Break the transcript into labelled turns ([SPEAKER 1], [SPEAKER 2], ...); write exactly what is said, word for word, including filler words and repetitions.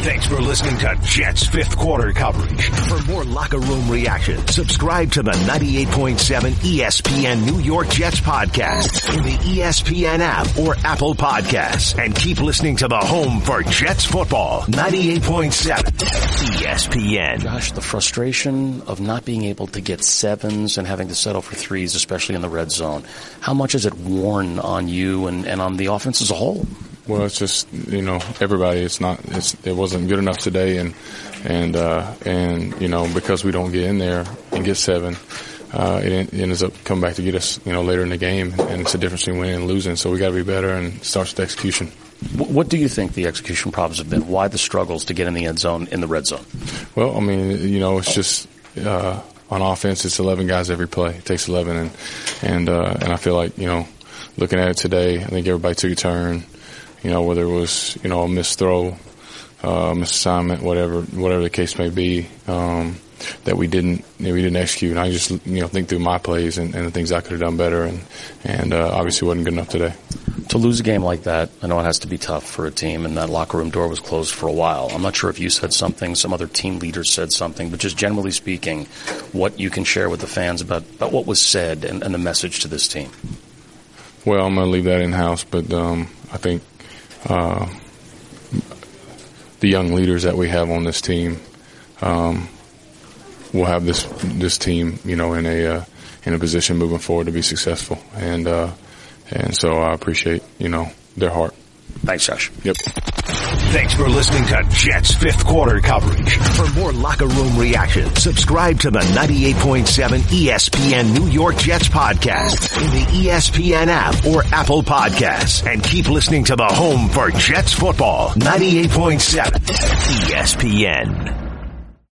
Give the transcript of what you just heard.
[SPEAKER 1] Thanks for listening to Jets Fifth Quarter coverage. For more locker room reaction, subscribe to the ninety-eight point seven E S P N New York Jets podcast in the E S P N app or Apple Podcasts. And keep listening to the home for Jets football, ninety-eight point seven E S P N.
[SPEAKER 2] Josh, the frustration of not being able to get sevens and having to settle for threes, especially in the red zone, how much has it worn on you and, and on the offense as a whole?
[SPEAKER 3] Well, it's just, you know, everybody, it's not, it's, it wasn't good enough today. And, and, uh, and, you know, because we don't get in there and get seven, uh, it, it ends up coming back to get us, you know, later in the game. And it's a difference between winning and losing. So we got to be better, and it starts with execution.
[SPEAKER 2] What do you think the execution problems have been? Why the struggles to get in the end zone, in the red zone?
[SPEAKER 3] Well, I mean, you know, it's just, uh, on offense, it's eleven guys every play. It takes eleven. And, and, uh, and I feel like, you know, looking at it today, I think everybody took a turn. You know, whether it was, you know, a missed throw, uh, misassignment, whatever, whatever the case may be, um, that we didn't, you know, we didn't execute. And I just, you know, think through my plays and, and the things I could have done better, and, and, uh, obviously wasn't good enough today.
[SPEAKER 2] To lose a game like that, I know it has to be tough for a team, and that locker room door was closed for a while. I'm not sure if you said something, some other team leaders said something, but just generally speaking, what you can share with the fans about, about what was said and, and the message to this team.
[SPEAKER 3] Well, I'm going to leave that in-house, but, um, I think, Uh, the young leaders that we have on this team, um, will have this, this team, you know, in a, uh, in a position moving forward to be successful. And, uh, and so I appreciate, you know, their heart.
[SPEAKER 2] Thanks, Josh.
[SPEAKER 3] Yep.
[SPEAKER 1] Thanks for listening to Jets Fifth Quarter coverage. For more locker room reaction, subscribe to the ninety-eight point seven E S P N New York Jets podcast in the E S P N app or Apple Podcasts. And keep listening to the home for Jets football, ninety-eight point seven E S P N.